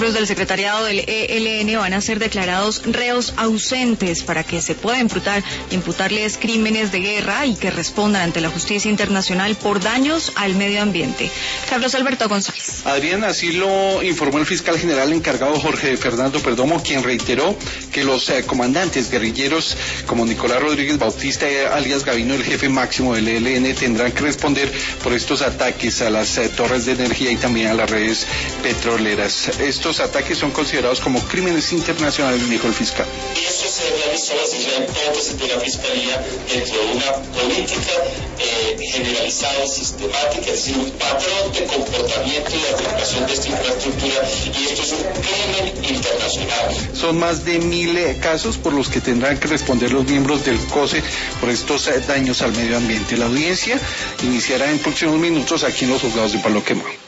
miembros del secretariado del ELN van a ser declarados reos ausentes para que se pueda imputarles crímenes de guerra y que respondan ante la justicia internacional por daños al medio ambiente. Carlos Alberto González. Adrián, así lo informó el fiscal general encargado Jorge Fernando Perdomo, quien reiteró que los comandantes guerrilleros como Nicolás Rodríguez Bautista, alias Gavino, el jefe máximo del ELN, tendrán que responder por estos ataques a las torres de energía y también a las redes petroleras. Estos ataques son considerados como crímenes internacionales, dijo el fiscal. Eso se realizó en hipótesis de la Fiscalía dentro de una política generalizada y sistemática, es decir, un patrón de comportamiento y de aplicación de esta infraestructura, y esto es un crimen internacional. Son más de 1000 casos por los que tendrán que responder los miembros del COSE por estos daños al medio ambiente. La audiencia iniciará en próximos minutos aquí en los juzgados de Palo Quemado.